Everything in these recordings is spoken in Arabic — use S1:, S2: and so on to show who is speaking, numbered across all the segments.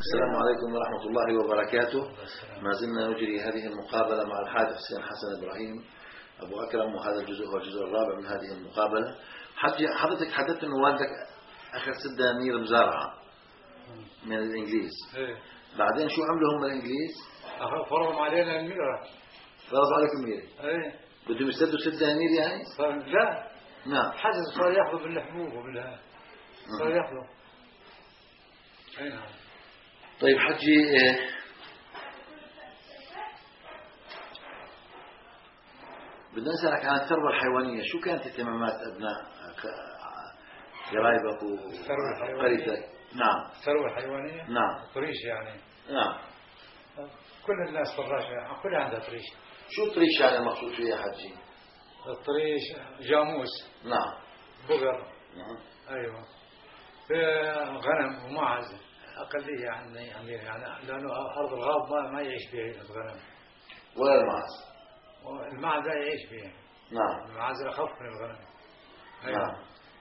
S1: السلام عليكم ورحمة الله وبركاته. ما زلنا نجري هذه المقابلة مع الحاج حسين حسن إبراهيم أبو أكرم، وهذا الجزء هو الجزء الرابع من هذه المقابلة. حضرتك حدثت أن والدك أخذ 6 دنانير مزارعة من الإنجليز. بعدين شو عملوا هم الإنجليز؟
S2: فرضوا علينا الميرة.
S1: فرضوا عليكم الميرة؟ بدهم يسدوا 6 دنانير يعني؟
S2: لا.
S1: نعم.
S2: حجز صار يأخذوا بالحبوب وبالها. صار يأخذوا. أي نعم.
S1: طيب حجي، بدنا نسألك عن الثروة الحيوانية. شو كانت اهتمامات أبناء قرايبك وقريتك؟ نعم.
S2: الثروة الحيوانية؟
S1: نعم.
S2: طريش يعني.
S1: نعم.
S2: كل الناس فراشة، كلها عندها طريش.
S1: شو طريش يعني المقصود فيها حجي؟
S2: الطريش جاموس.
S1: نعم.
S2: بقر.
S1: نعم.
S2: أيوة. في غنم وماعز أقلية عندنا أمير يعني، لأنه أرض الغاب ما يعيش فيها الغنم
S1: ولا الماعز.
S2: الماعز لا يعيش فيها.
S1: نعم.
S2: الماعز أخف من الغنم.
S1: أيوة.
S2: نعم.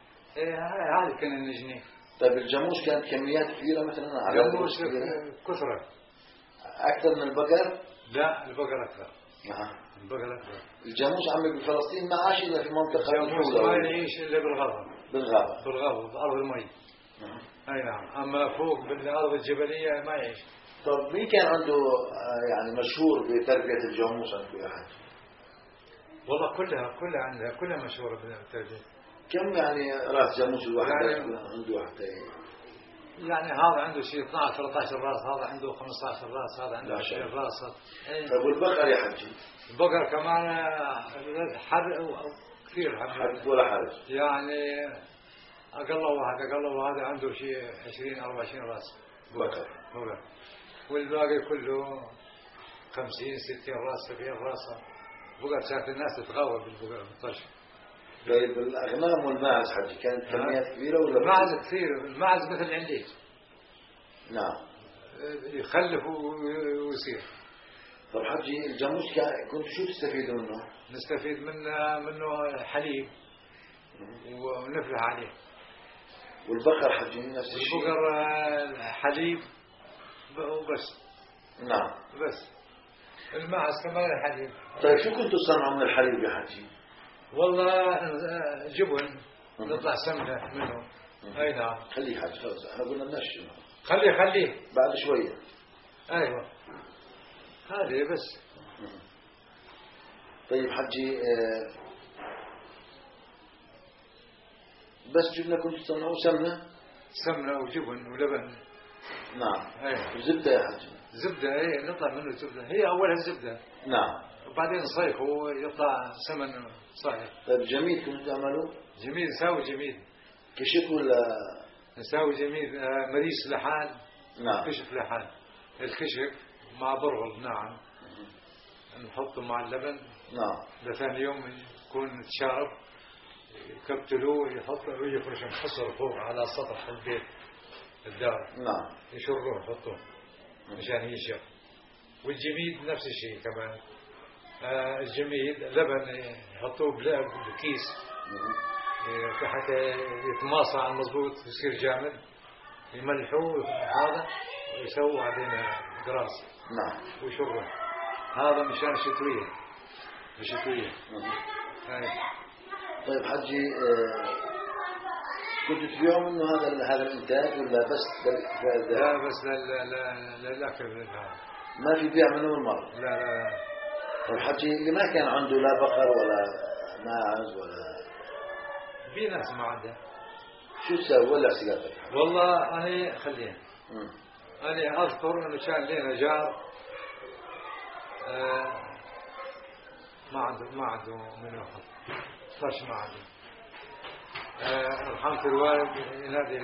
S2: هذا كان النجنيك.
S1: طيب الجاموس كانت كميات كبيرة مثلا؟
S2: الجاموس كثرة
S1: أكثر من البقر؟
S2: لا، البقر أكثر.
S1: نعم.
S2: البقر أكثر.
S1: الجاموس عمي بفلسطين ما عاش إلا في منطقة
S2: الجاموس ما يعيش إلا بالغابة. بالغابة بأرض المي.
S1: نعم.
S2: أي نعم. أما فوق بالأرض الجبلية ما يعيش.
S1: طب مين كان عنده يعني مشهور بتربية الجاموس عندكم يا حاج؟
S2: والله كلها عندها، كلها مشهورة بالتربية.
S1: كم يعني راس جاموس الواحد
S2: يعني
S1: عنده حتى
S2: يعني هذا عنده شيء 12 13 راس، هذا عنده 15 راس، هذا عنده 20 راس.
S1: طيب والبقر يا حجي؟
S2: البقر كمان حر كثير
S1: حرج ولا حرج
S2: يعني، أقل واحد عنده شيء 20 24 راس
S1: بقر.
S2: والباقي كله 50 60 راس 70 راس بقر. شاف الناس تتغاوى بالبقر بالطرش.
S1: طيب الأغنام والماعز حجي كانت كميات كبيرة ولا؟
S2: الماعز كثير. الماعز مثل العنديل.
S1: نعم.
S2: يخلف ويصير.
S1: طب حجي الجاموس كنت شو تستفيدوا منه؟
S2: نستفيد منه حليب ونفلح عليه.
S1: والبقر حجي نفس الشيء؟
S2: البقر حليب وبس.
S1: نعم.
S2: بس الماعز كمان حليب.
S1: طيب شو كنتوا تصنعوا من الحليب يا حجي؟
S2: والله جبن نطلع سمنة منه. أي نعم.
S1: خليه حاج خلص، احنا قلنا ننشف.
S2: خليه
S1: بعد شوية.
S2: أيوة هذه بس.
S1: طيب حجي، بس جبنة كنتوا تصنعوا
S2: سمنة وجبن ولبن.
S1: نعم.
S2: أيوة.
S1: وزبدة يا حجي؟
S2: زبدة نطلع منه زبدة، هي أولها الزبدة.
S1: نعم.
S2: وبعدين صيف ويطلع سمن صحيح.
S1: طيب جميد كنتوا تعملوا؟
S2: جميد نساوي جميد.
S1: كشك ولا؟
S2: نساوي جميد مريس لحال.
S1: نعم.
S2: كشك لحال. الكشك مع برغل ناعم نحطه مع اللبن.
S1: نعم.
S2: لثاني يوم يكون تشارب يكبتلوه يحطه ويفرش محصر فوق على سطح البيت الدار.
S1: نعم.
S2: يشروه يحطوه مشان ينشف. والجميد نفس الشيء كمان. الجميد لبن يحطوه بكيس حتى يتماصى على المضبوط يصير جامد. يملحوه هذا ويسووا علينا قراص.
S1: نعم.
S2: ويشروه. هذا مشان الشتوية.
S1: طيب حجي، كنت تبيعوا منه هذا الانتاج ولا بس للاكتفاء؟
S2: لا بس للاكل.
S1: ما في بيع منه بالمرة؟
S2: لا.
S1: طيب حجي اللي ما كان عنده لا بقر ولا ماعز ولا؟
S2: في ناس ما عندها.
S1: شو تسوي ولا سيارتك؟
S2: والله أنا خليها. أنا أذكر إنه كان لنا جار ما عنده من يأخذ فرش. ما عنده. رحمة الوالد ينادي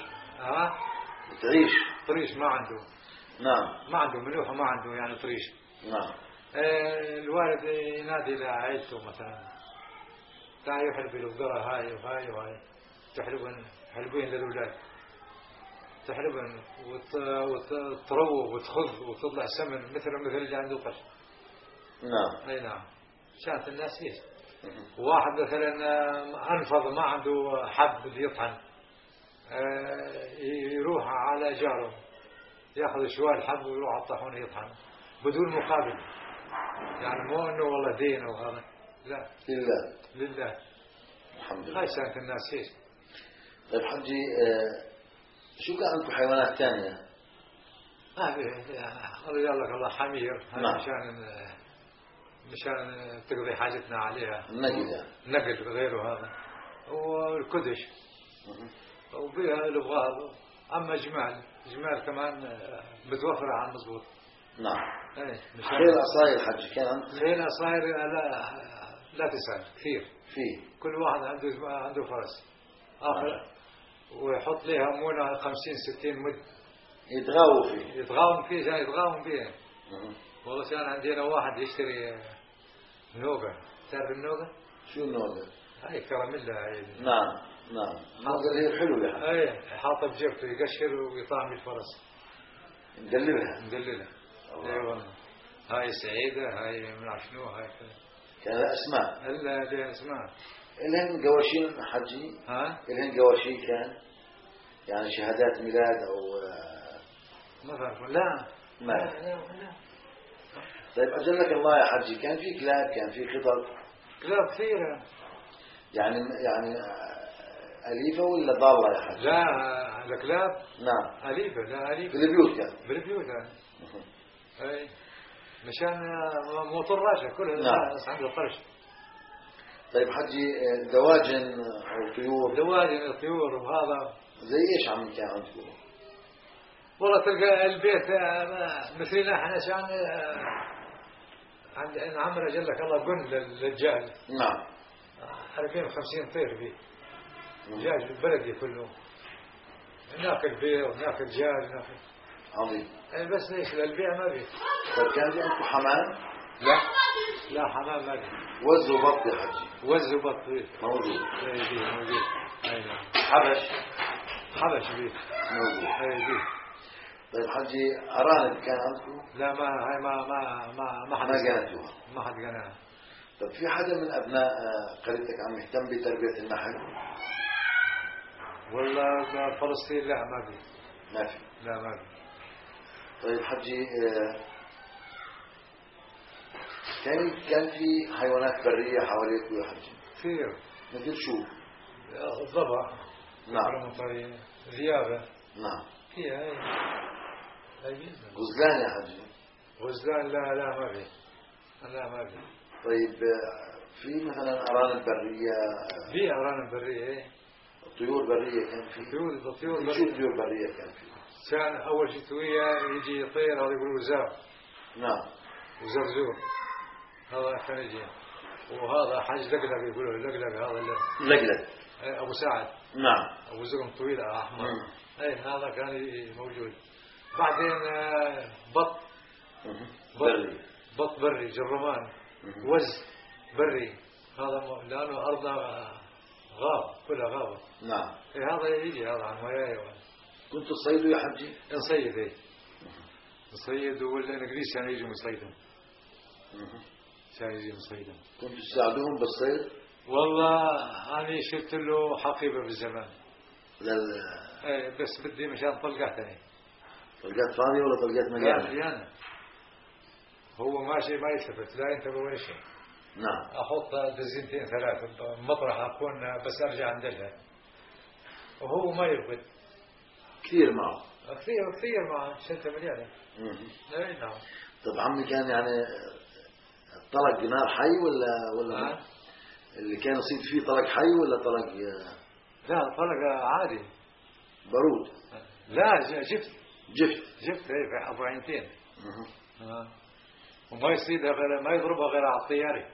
S1: تعيش
S2: طريش ما عنده.
S1: نعم.
S2: ما عنده ملوحة، ما عنده يعني طريش.
S1: نعم.
S2: الوالد ينادي لعائلته مثلا تعالوا حلبي البقرة هاي وهاي تحلبين للأولاد. تحلبن وتروغ وتخذ وتطلع سمن مثل اللي عنده قش.
S1: نعم.
S2: أي نعم. شانت الناس فيه. واحد مثلا أنفض ما عنده حب يطحن، يروح على جاره ياخذ شوال حب ويروح على الطاحون يطحن بدون مقابل. يعني مو انه والله دين او هذا، لا، لله.
S1: الحمد لله.
S2: هاي سنة الناس هيك.
S1: طيب حجي، شو كان عندكم حيوانات ثانية؟
S2: قال لك الله حمير،
S1: نعم.
S2: مشان تقضي حاجتنا عليها،
S1: النقل يعني.
S2: نقل غيره هذا، والكدش وبيها الابغاض. اما جمال كمان بتوفر على المضبوط.
S1: نعم.
S2: ايه
S1: خيل أصاير حجي كان عندكم؟
S2: خيل أصاير لا تسأل كثير.
S1: فيه
S2: كل واحد عنده فرس آخر، ويحط لها مونة 50-60 مد يتغاوم فيه. والله كان عندنا واحد يشتري نوغة. تعرف النوغة؟
S1: شو النوغة؟
S2: هاي كراميلا هاي.
S1: نعم. النوغة اللي هي الحلوة يعني.
S2: ايه حاطه بجيبته يقشر ويطعم الفرس.
S1: مدللها.
S2: ايوه. هاي سعيدة، هاي من شنو هاي
S1: كان لها أسماء.
S2: لها أسماء.
S1: إلهن قواشين حجي؟ إلهن قواشين كان؟ يعني شهادات ميلاد أو
S2: ما بعرف. لا.
S1: طيب أجلك الله يا حجي، كان في كلاب، كان في خطط؟
S2: كلاب كثيرة.
S1: يعني أليفة ولا ضالة يا حجي؟
S2: لا، الكلاب
S1: نعم
S2: أليفة. لا أليفة
S1: في البيوت كان؟
S2: بالبيوت يعني. أي مشان مو طراشة كلها.
S1: نعم.
S2: عنده طرش.
S1: طيب حجي، دواجن أو طيور؟
S2: دواجن طيور وهذا.
S1: زي إيش كان عندكم؟
S2: والله تلقى البيت مثلنا احنا شان عند عمرو جلك الله قن للجهل.
S1: نعم.
S2: 250 طير فيه دجاج بلدي كله، ناكل بيض ناكل دجاج ناكل.
S1: عظيم.
S2: بس ليش للبيع ما بيه.
S1: طيب كان في عندكم حمام؟
S2: لا حمام ما بيه.
S1: وز وبط يا حجي؟
S2: وز وبط
S1: موجود.
S2: موجود. اي نعم. حبش بيه
S1: موجود.
S2: اي بيه.
S1: طيب حجي، أرانب كان عندكم؟
S2: لا، ما حد
S1: قناتوها.
S2: ما حد قناها.
S1: طيب في حدا من أبناء قريتك عم يهتم بتربية النحل؟
S2: والله فلسطين لا ما في. لا ما في.
S1: طيب حجي، كان في حيوانات برية حواليك يا حجي؟
S2: كثير.
S1: مثل شو؟
S2: الضبع.
S1: نعم.
S2: ذيابة.
S1: نعم.
S2: فيها
S1: غزلان يا حجي؟
S2: غزلان لا ما في.
S1: طيب في مثلا أرانب برية؟
S2: في أرانب برية.
S1: طيور برية كان في؟
S2: طيور برية.
S1: شو طيور برية كان في؟
S2: كان أول شيء يجي يطير هذا يقولوا وزار.
S1: نعم.
S2: وزرزور هذا كان يجي. وهذا حاج لقلق يقولوا لقلق. هذا
S1: لقلق.
S2: أبو سعد.
S1: نعم.
S2: أبو زرم طويل أحمر. هذا كان موجود. بعدين بط بري جرمان. وز بري هذا لأنه أرضنا غاب كلها غابة.
S1: نعم.
S2: هذا يجي هذا عن وياي.
S1: كنت تصيدوا يا حجي؟
S2: نصيد. نصيد والإنجليز كانوا يجوا يصيدوا.
S1: كنت تساعدوهم بالصيد؟
S2: والله أنا شفت له حقيبة بالزمان. بس بدي مشان طلقات ثاني.
S1: طلقات فاضية ولا طلقات مليانة؟
S2: هو ماشي ما يلتفت لا ينتبه ولا شيء.
S1: نعم.
S2: أحط دزينتين 3 مطرح أكون بس أرجع عندها وهو ما يربط.
S1: كثير معه.
S2: كثير معه شنطة مليانة. نعم.
S1: طب عمي كان يعني طلق نار حي ولا اللي كان يصيد فيه طلق حي ولا طلق؟
S2: لا طلق عادي
S1: بارود.
S2: لا جفت
S1: في
S2: أبو عينتين. وما يصيدها غير ما يضربها غير على الطيارة.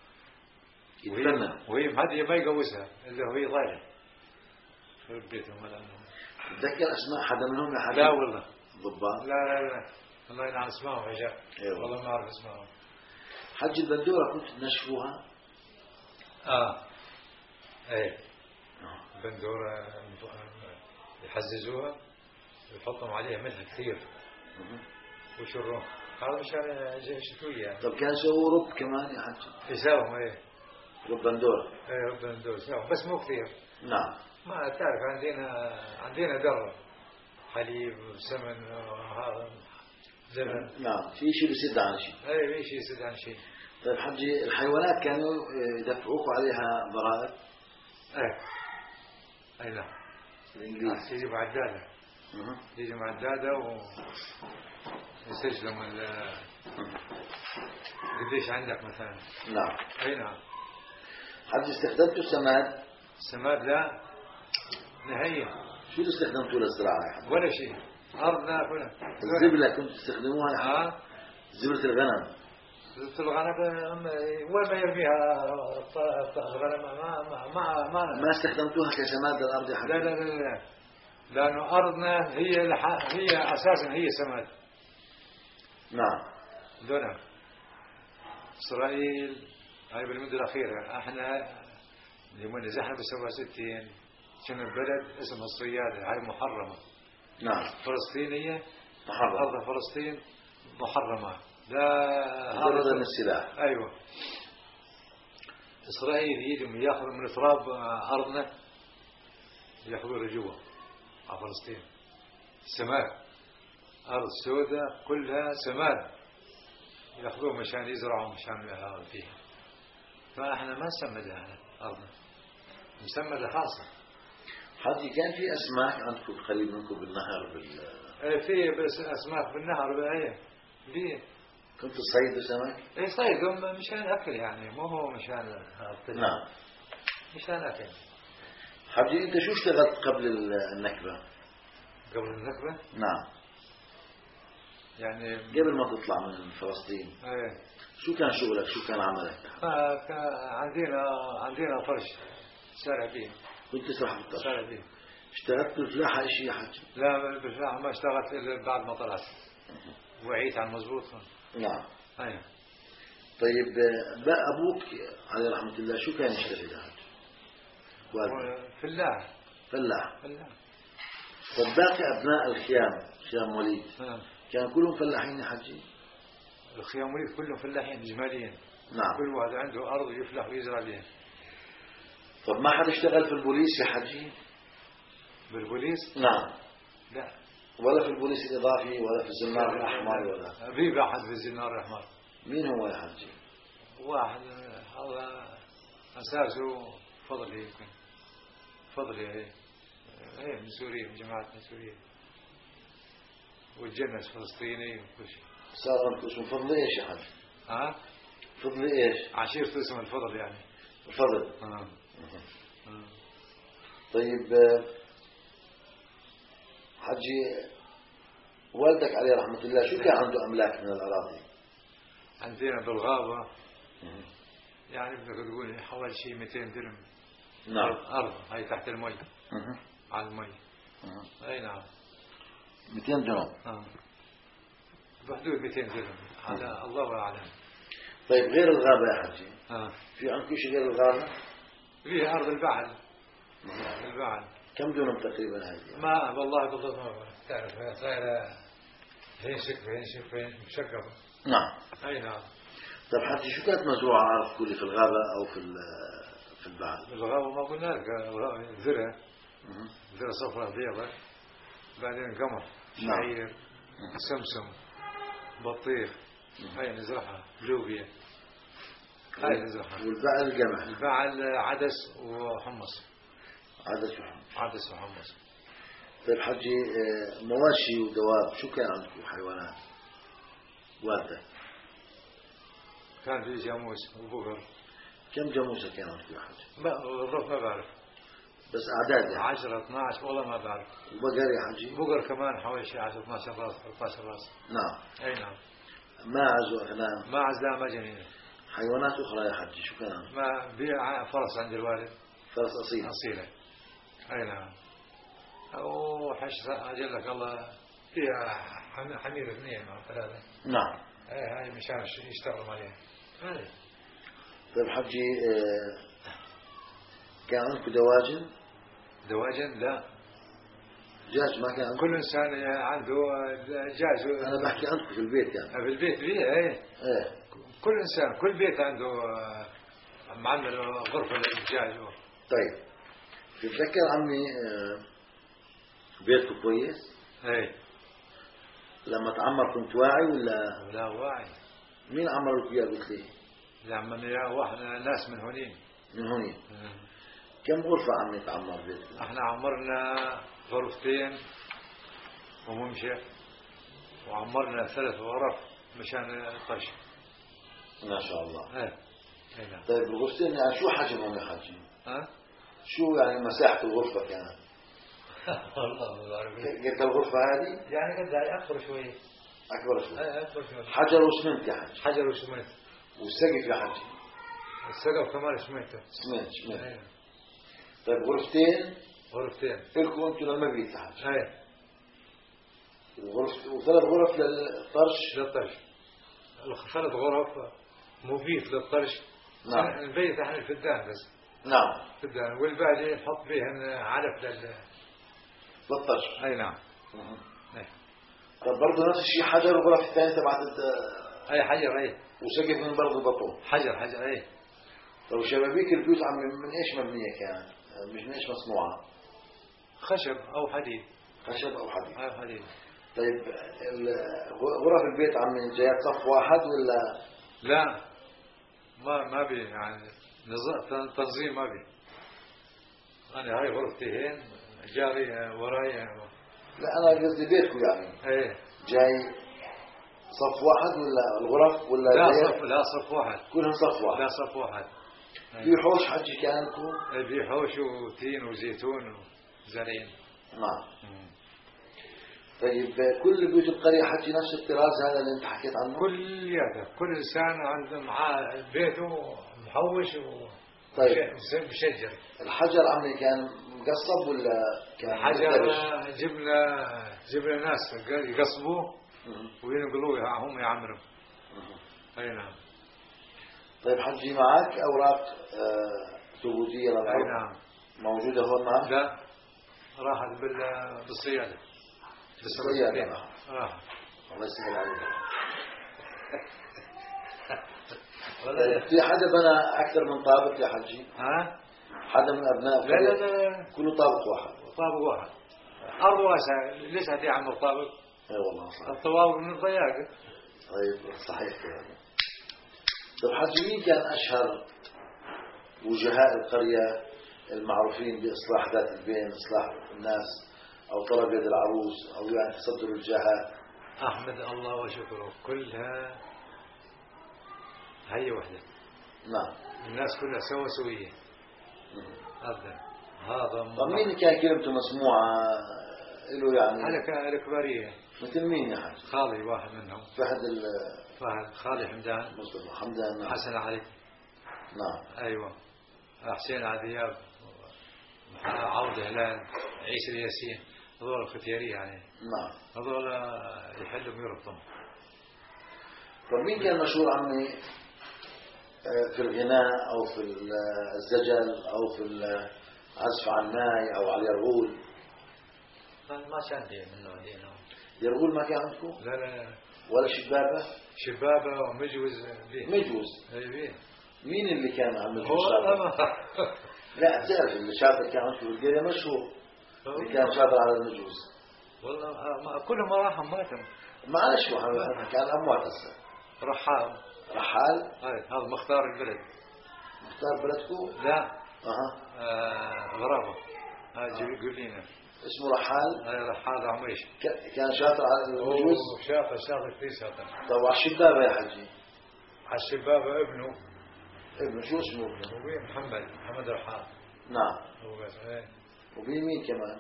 S2: وهي مهدية ما يقوسها إلا وهي ضايلة في بيتهم.
S1: تذكر أسماء حدا منهم يا حدا؟
S2: لا والله.
S1: ضباط؟
S2: لا الله ينعم اسمائهم يا شيخ. والله ما أعرف اسمائهم.
S1: حج البندورة كنت تنشفوها؟
S2: ايه بندورة يحززوها ويحطهم عليها ملح كثير ويشروها. هذا مشان شتوية.
S1: طب كان يسووا رب كمان يا حج؟
S2: يساوهم
S1: رب بندورة.
S2: رب بندورة يساوهم بس مو كثير.
S1: نعم.
S2: ما تعرف عندنا درة حليب سمن هذا زبن.
S1: نعم، في شيء بيسد عن شيء.
S2: اي في شيء يسد عن شيء.
S1: طيب حجي، الحيوانات كانوا يدفعوكوا عليها ضرائب؟
S2: اي نعم.
S1: الانجليز
S2: يجي معداده. يجي معداده ويسجلوا قديش عندك مثلا.
S1: نعم.
S2: اي نعم.
S1: حجي، استخدمتوا السماد؟
S2: السماد لا نهائيا.
S1: شو اللي استخدمتوه للزراعة يا حجي؟
S2: ولا شيء. أرضنا ولا.
S1: الزبلة كنتوا تستخدموها يا حجي؟ زبلة الغنم.
S2: زبلة الغنم وين ما يرميها الغنم
S1: ما استخدمتوها كسماد للأرض يا حجي؟
S2: لا لا لا لا، لأنه أرضنا هي أساسا هي سماد.
S1: نعم.
S2: دون إسرائيل هاي بالمدة الأخيرة احنا لما نزحنا ب67 كنا بلد اسمها الصيادة، هاي محرمة.
S1: نعم.
S2: فلسطينية
S1: محرمة.
S2: أرض فلسطين محرمة. لا
S1: مجرد من السلاح.
S2: أيوة. إسرائيل يجوا ياخذوا من تراب أرضنا ياخذوا جوا على فلسطين. سماد، أرض سوداء كلها سماد ياخذوه مشان يزرعوا مشان هذا فيها. فاحنا ما نسمدها أرضنا، مسمدة خاصة.
S1: حجي، كان في أسماك عندكم قريب منكم بالنهر
S2: في بس أسماك بالنهر ليه؟
S1: كنت تصيدوا سمك؟
S2: اي صيدهم مشان أكل يعني، مو هو مشان
S1: نعم.
S2: مشان أكل.
S1: حجي، أنت شو اشتغلت قبل النكبة؟
S2: قبل النكبة؟
S1: نعم.
S2: يعني
S1: قبل ما تطلع من فلسطين.
S2: ايه.
S1: شو كان شغلك؟ شو كان عملك؟
S2: عندنا فرش سارع فيه.
S1: كنت تسرح بالطرش؟
S2: سارع فيه.
S1: اشتغلت بالفلاحة أي شيء يا حجي؟
S2: لا بالفلاحة ما اشتغلت إلا بعد ما طلعت وعيت على المضبوط.
S1: نعم.
S2: أيه.
S1: طيب أبوك عليه رحمة الله شو كان يشتغل يا حجي؟
S2: فلاح.
S1: فلاح.
S2: فلاح.
S1: طب باقي أبناء خيام وليد كانوا كلهم فلاحين يا حجي؟
S2: الخيام وليد كلهم فلاحين إجماليين.
S1: نعم.
S2: كل واحد عنده أرض يفلح ويزرع بها.
S1: طب ما حد اشتغل في البوليس يا حجي؟
S2: بالبوليس؟
S1: نعم.
S2: لا.
S1: ولا في البوليس الإضافي ولا في الزنار الأحمر ولا؟
S2: في واحد في الزنار الأحمر.
S1: مين هو يا حجي؟
S2: واحد هذا أساسه فضلي يمكن. فضلي ايه من سوريا، من جماعتنا سوريا. والجنس فلسطيني وكل شيء.
S1: صار عندكم اسمه فضل ايش يا حجي؟ فضل ايش؟
S2: عشيرته اسمه الفضل يعني.
S1: الفضل. طيب حجي، والدك عليه رحمة الله شو كان عنده أملاك من الأراضي؟
S2: عندنا بالغابة يعني بدك تقول حوالي شيء 200 درهم.
S1: نعم.
S2: أرض هاي تحت المي. على المي. أي نعم.
S1: 200 درهم.
S2: بحدود 200 درهم على الله أعلم.
S1: طيب غير الغابة يا حجي في عندكم شيء غير الغابة؟
S2: فيه أرض البعل. البعل
S1: كم دونم تقريبا هذه؟
S2: ما والله بالضبط ما تعرف صايرة هين مشقفة.
S1: نعم.
S2: أي نعم.
S1: طيب حجي، شو كانت مزروعة أرض كلي في الغابة أو في البعل؟
S2: الغابة ما قلنا لك ذرة. ذرة صفراء بيضة، بعدين قمح، شعير، سمسم، بطيخ، هاي نزرعها، لوبيا، هاي نزرعها.
S1: والبعل القمح؟
S2: البعل عدس وحمص.
S1: عدس وحمص.
S2: وحمص.
S1: طيب حجي، مواشي ودواب شو كان عندكم حيوانات؟ والدك
S2: كان في جاموس وبقر.
S1: كم جاموسة كان عندكم يا حجي؟
S2: بالضبط ما بعرف،
S1: بس أعداد يعني
S2: 10 12 والله ما بعرف.
S1: وبقر يا حجي؟
S2: بقر كمان حوالي شيء 10 12 راس 13 راس.
S1: نعم.
S2: أي نعم.
S1: ماعز وأغنام؟
S2: ماعز لا ما جنين.
S1: حيوانات أخرى يا حجي شو كان عندكم؟
S2: ما بيع فرس عند الوالد.
S1: فرس أصيل؟
S2: أصيلة. أي نعم. وحش أجل لك الله فيها حمير 2 أو 3.
S1: نعم.
S2: هاي مشان يشتغلوا عليها. هاي.
S1: طيب حجي، كان عندكم دواجن؟
S2: دواجن لا.
S1: دجاج ما كان عندكم؟
S2: كل إنسان عنده دجاج.
S1: أنا بحكي عندكم في البيت يعني.
S2: في البيت ايه. كل إنسان كل بيت عنده معمل غرفة للدجاج.
S1: طيب تتذكر عمي بيتكم كويس؟
S2: اي.
S1: لما تعمر كنت واعي ولا؟
S2: لا واعي.
S1: مين عمر لك إياه قلت لي؟
S2: عملنا إياه واحد ناس من هونين.
S1: من هونين. كم غرفة عمي تعمر بيتك؟
S2: احنا عمرنا غرفتين وممشى، وعمرنا 3 غرف مشان الطرش.
S1: ما شاء الله.
S2: ايه. نعم.
S1: طيب الغرفتين يعني شو حجمهم يا حاج؟
S2: ها؟
S1: شو يعني مساحة الغرفة كانت؟
S2: والله ما بعرف.
S1: قد الغرفة هذه؟
S2: يعني قد أكبر شوي.
S1: أكبر شوي.
S2: ايه أكبر شوي.
S1: حجر وسمنت يا حج؟
S2: حجر وسمنت.
S1: والسقف يا حج؟
S2: السقف كمان سمنت.
S1: سمنت.
S2: ايه.
S1: طيب غرفتين
S2: غرفتين
S1: لكم انتم للمبيت يا حج؟
S2: ايه.
S1: وثلاث غرف للطرش؟
S2: للطرش. 3 غرف مبيت للطرش.
S1: نعم.
S2: البيت احنا الفدان بس.
S1: نعم.
S2: فدان والباقي نحط فيهن علف
S1: للطرش.
S2: اي نعم.
S1: ايه. طيب برضه نفس الشيء حجر وغرف الثانية تبعت
S2: اي حجر. اي.
S1: وسقف من برضه بطون؟
S2: حجر. اي.
S1: طيب شبابيك البيوت من ايش مبنية كانت؟ مش من ايش مصنوعة؟
S2: خشب او حديد.
S1: خشب او حديد.
S2: او حديد.
S1: طيب غرف البيت عمي جاية صف واحد ولا؟
S2: لا ما بي يعني تنظيم ما بي. انا هاي غرفتين جاري وراي.
S1: لا انا قصدي بيتكم يعني.
S2: ايه.
S1: جاي صف واحد ولا الغرف ولا؟
S2: لا صف واحد.
S1: كلهم صف واحد.
S2: لا صف واحد.
S1: في حوش حجي كانكم؟
S2: في حوش وتين وزيتون وزرعين.
S1: نعم. طيب كل بيوت القرية حجي نفس الطراز هذا اللي انت حكيت عنه؟
S2: كل انسان عنده معاه بيته محوش
S1: طيب
S2: بشجر.
S1: الحجر عمي كان مقصب ولا كان
S2: الحجر جبنا ناس يقصبوه وينقلوه هم يعمروا. اي نعم.
S1: طيب حجي معك اوراق ثبوتية للأرض؟
S2: اي نعم.
S1: موجودة هون معك؟
S2: لا راحت بالصيادة.
S1: بالصيادة راحت. الله يسهل عليك. في حدا بنى أكثر من طابق يا حجي؟
S2: ها؟
S1: حدا من أبناء؟
S2: لا
S1: كله طابق واحد.
S2: طابق واحد. أرض واسعة ليش هدي عمر طابق؟
S1: اي والله صحيح.
S2: الطوابق من الضياقة.
S1: طيب صحيح كده. طيب حجي مين كان أشهر وجهاء القرية المعروفين بإصلاح ذات البين، إصلاح الناس أو طلب يد العروس أو يعني تصدر الجهات؟
S2: أحمد الله وشكره كلها هي وحدة.
S1: نعم.
S2: الناس كلها سوية. أبدا. هذا
S1: طب مين كان كلمته مسموعة له يعني؟
S2: على الكبارية.
S1: مثل مين يا حاج؟
S2: خالي واحد منهم.
S1: فهد
S2: خالي حمدان.
S1: مصطفى حمدان. نعم.
S2: حسن علي.
S1: نعم.
S2: أيوة. حسين عدياب. عوض هلال. عيسى الياسين. هذول الختيارية يعني.
S1: نعم.
S2: هذول يحلوا ويربطوا.
S1: طب مين كان مشهور عمي في الغناء أو في الزجل أو في العزف على الناي أو على اليرغول؟
S2: ما عندي منه عندنا.
S1: يرغول ما كان عندكم؟
S2: لا.
S1: ولا شبابة؟
S2: شبابة ومجوز بيه.
S1: مجوز؟
S2: اي بيه.
S1: مين اللي كان عم مجوز؟ لا تعرف اللي شاطر كان عندكم بالقرية مشهور اللي كان شاطر على المجوز.
S2: والله كلهم راحوا ماتوا.
S1: معلش كان أموات هسه.
S2: رحال. هذا مختار البلد.
S1: مختار بلدكم؟
S2: لا. غرابة. يقول لنا
S1: اسمه رحال؟
S2: رحال عميش.
S1: كان شاطر على المجوز؟
S2: شاطر كثير شاطر.
S1: طب على الشبابة يا حجي؟
S2: على الشبابة ابنه
S1: شو اسمه ابنه؟
S2: وبين محمد رحال.
S1: نعم.
S2: وبين
S1: مين كمان؟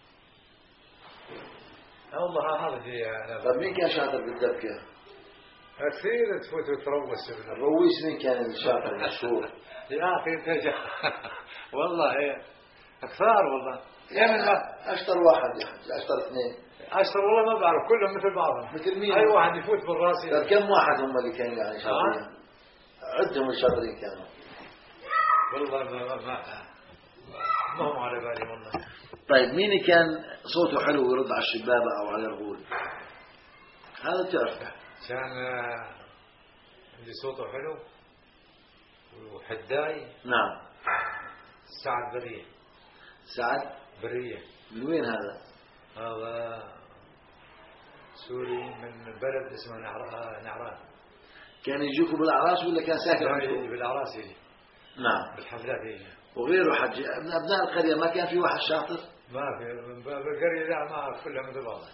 S2: والله هذا دي.
S1: طب مين كان شاطر بالدبكة؟
S2: كثير تفوت وتروس.
S1: الرويس مين كان الشاطر المشهور؟
S2: يا أخي ترجع. والله كثار والله.
S1: أشطر واحد يا حج، أشطر اثنين.
S2: أشطر والله ما بعرف كلهم مثل بعضهم.
S1: مثل مين؟
S2: أي واحد يفوت بالراس.
S1: طب كم واحد هم اللي كانوا يعني شاطرين؟ عدهم الشاطرين كانوا.
S2: والله ما هم على بالي والله.
S1: طيب مين كان صوته حلو ويرد على الشبابة أو على الغول؟ هذا تعرفه.
S2: كان اللي صوته حلو وحداي.
S1: نعم.
S2: سعد برية.
S1: سعد
S2: برية.
S1: من وين هذا؟
S2: هذا سوري من بلد اسمه نعران.
S1: كان يجيكم بالأعراس ولا كان ساكن عندكم؟
S2: بالأعراس يجي.
S1: نعم.
S2: بالحفلات يجي.
S1: وغيره حج أبناء القرية ما كان في واحد شاطر؟
S2: ما في بالقرية لا، ما كلها مثل بعضها.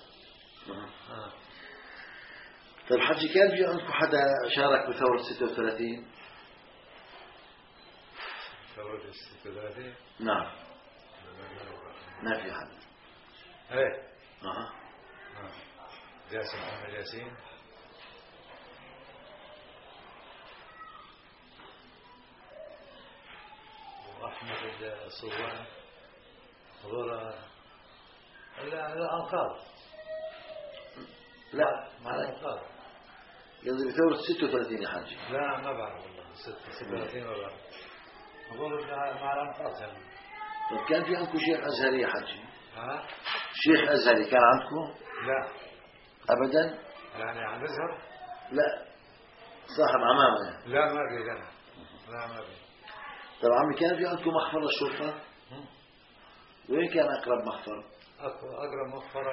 S1: طيب حجي، كان في عندكم حدا شارك بثورة 36؟
S2: ثورة 36؟
S1: نعم. ما في حد.
S2: ايه. جاسم محمد ياسين. وأحمد الصوان. هذول الأنقاض.
S1: لا
S2: مع الأنقاض.
S1: قصدي بثورة 36 يا حجي.
S2: لا ما بعرف والله. 36 ما بعرف. هذول مع الأنقاض يعني.
S1: طيب كان في عندكم شيخ أزهري يا حجي؟
S2: شيخ
S1: أزهري كان عندكم؟
S2: لا
S1: أبدا.
S2: يعني عن أزهر؟
S1: لا، صاحب عمامة.
S2: لا ما بي. لا ما بي.
S1: طيب عمي، كان في عندكم مخفر للشرطة؟ وين كان أقرب مخفر؟
S2: أقرب مخفر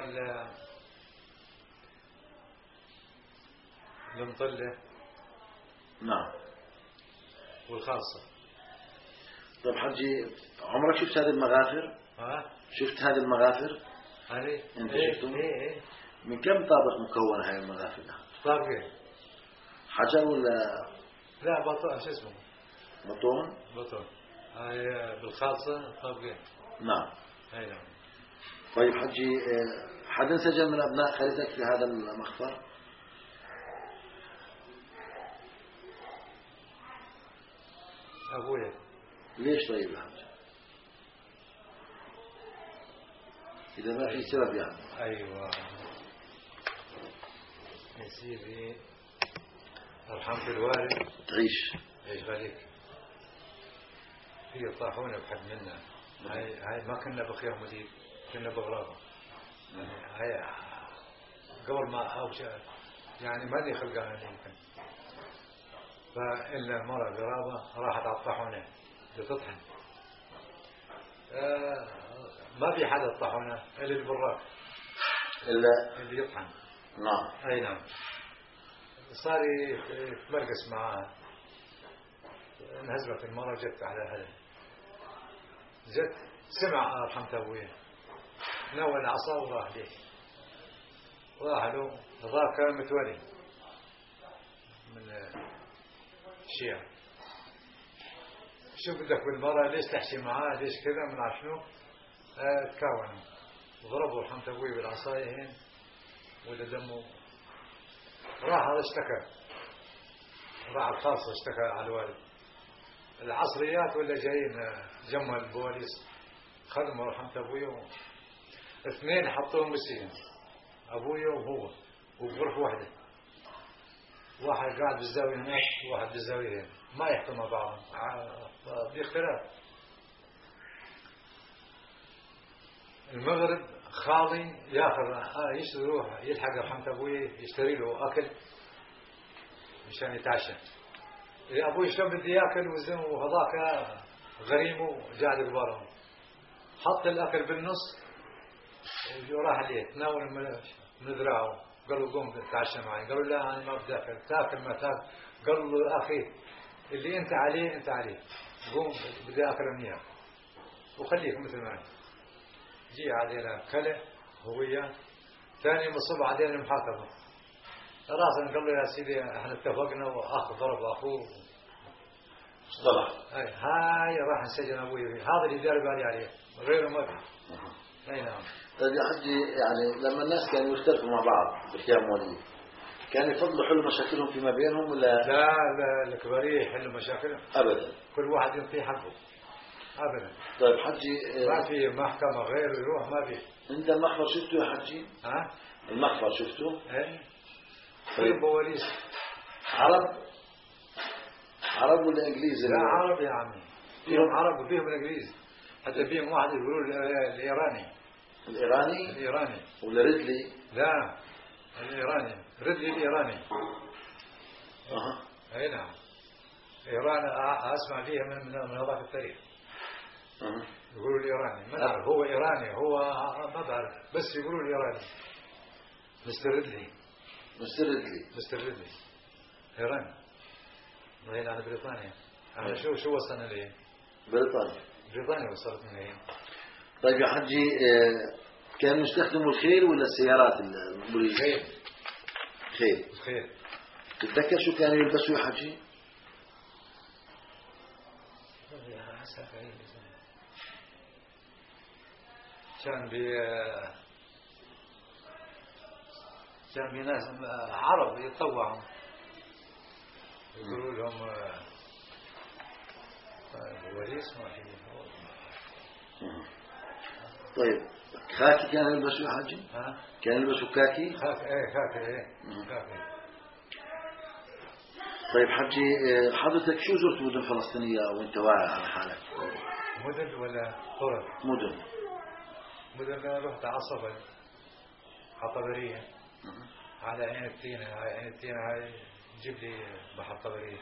S2: المطلة.
S1: نعم.
S2: والخاصة.
S1: طيب حجي، عمرك شفت هذه المغافر؟ شفت هذه المغافر؟
S2: هذه؟
S1: انت
S2: شفتهم؟
S1: ايه. من كم طابق مكونة هاي المغافر؟
S2: طابقين.
S1: حجر ولا؟
S2: لا بطون. شو اسمه؟
S1: بطون.
S2: هاي بالخاصة طابقين.
S1: نعم.
S2: اي نعم.
S1: طيب حجي، حد انسجن من أبناء خالتك في هذا المخفر؟
S2: أبويا.
S1: ليش طيب يا حجي؟ إذا ما في سبب يعني.
S2: أيوة يا سيدي، رحمة الوالد
S1: تعيش
S2: غاليك. هي طاحونة بحد منا. هاي ما كنا بخير مدير، كنا بغرابة. هاي قبل ما أوجه يعني ما لي خلقها يمكن. فإلا المرة غرابة راحت على الطاحونة لتطحن. ما في حدا الطاحونة إلا البراك اللي يطحن.
S1: نعم.
S2: أي نعم. صار يتمرقص معاه. انهزمت المرة، جت على هذا، جت سمع رحمة أبويا، ناول العصا وراح ليه. راح له ذاك متولي من الشيعة. شو بدك بالمرة؟ ليش تحشي معاه؟ ليش كذا؟ من عشنو؟ تكاونوا وضربوا رحمة أبوي بالعصاية ولا دمه. راح هذا اشتكى، راح الخاصة اشتكى على الوالد. العصريات ولا جايين جمع البوليس، خدموا رحمة أبوي. اثنين حطوهم بالسجن، أبوي وهو، وبغرفة واحدة. واحد قاعد بالزاوية هناك وواحد بالزاوية هنا، ما يحكموا بعضهم باختلاف. المغرب خاضي ياخذ يروح يلحق رحمة أبوي، يشتري له أكل مشان يتعشى. أبوي شلون بدي ياكل وهذاك غريمه قاعد قبارهم. حط الأكل بالنص وراح عليه تناول من ذراعه. قال له قوم تعشى معي. قالوا لا أنا ما بدي أكل. تاكل ما تاكل. قال له أخي اللي أنت عليه أنت عليه، قوم بدي أكل منيها وخليك مثل ما أنت. جي علينا كله هو وياه. ثاني مصب علينا المحاكمة راسا. قال له يا سيدي احنا اتفقنا واخ ضرب اخوه
S1: صلاح.
S2: هاي راح نسجن ابوي. هذا اللي دار بالي عليه، غيره ما في. اي نعم.
S1: طيب يا حجي، يعني لما الناس كانوا يختلفوا مع بعض بخيام ولي، كان يفضلوا حلوا مشاكلهم فيما بينهم ولا؟
S2: لا الكباريه يحلوا مشاكلهم
S1: ابدا.
S2: كل واحد يعطيه حقه ابدا.
S1: طيب حجي،
S2: ما في محكمه غير يروح ما في.
S1: انت المخفر شفته يا حجي؟ المخفر شفته؟
S2: ايه. طيب بوليس
S1: عرب ولا انجليز؟
S2: لا عرب يا عمي. فيهم عرب وفيهم الانجليز. حتى فيهم واحد يقولوا الإيراني
S1: ولا ريدلي؟
S2: لا الإيراني. ريدلي الإيراني. أي نعم. إيران أسمع فيها من هذاك التاريخ. يقولوا الإيراني. ما أعرف هو إيراني، هو ما بعرف، بس يقولوا الإيراني. مستر ريدلي إيران ضايل على بريطانيا. أنا شو وصلنا ليه؟ بريطانيا وصلتنا ليه.
S1: طيب يا حجي كانوا يستخدموا الخيل ولا السيارات
S2: خيل.
S1: تتذكر شو كانوا يلبسوا يا حجي؟
S2: كان ناس عرب يتطوعوا يقولوا لهم وليس ما في.
S1: طيب خاكي كانوا يلبسوا يا حجي؟ كانوا يلبسوا كاكي؟
S2: خاكي.
S1: طيب حجي حضرتك شو زرت مدن فلسطينية وانت واعي على حالك؟
S2: مدن ولا قرى؟ مدن رحت على صفا على طبرية على عين التينة. هاي جيب لي بحر طبرية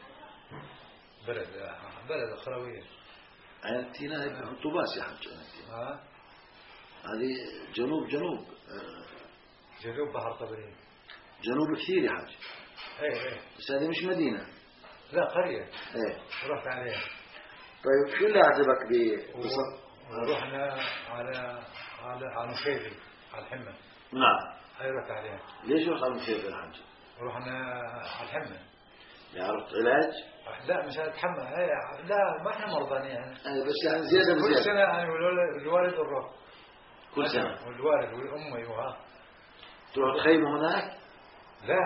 S2: بلد أخروية.
S1: عين التينة هاي طوباس يا حجي. هذه جنوب
S2: بحر طبرية.
S1: جنوب كثير يا حجي.
S2: ايه
S1: بس هذه مش مدينة.
S2: لا قرية. رحت عليها.
S1: طيب شو اللي أعجبك
S2: رحنا على مخيبي على الحمى.
S1: نعم.
S2: هاي رحت عليها.
S1: ليش رحت على مخيبي يا حجي؟
S2: رحنا على الحمى.
S1: يعني رحت علاج؟
S2: لا مش هتحمى. لا ما احنا مرضانين يعني.
S1: بس يعني زيادة
S2: كل سنة يعني الوالد والروح.
S1: كل سنة.
S2: والوالد والأم أيوها.
S1: تروح تخيموا هناك؟
S2: لا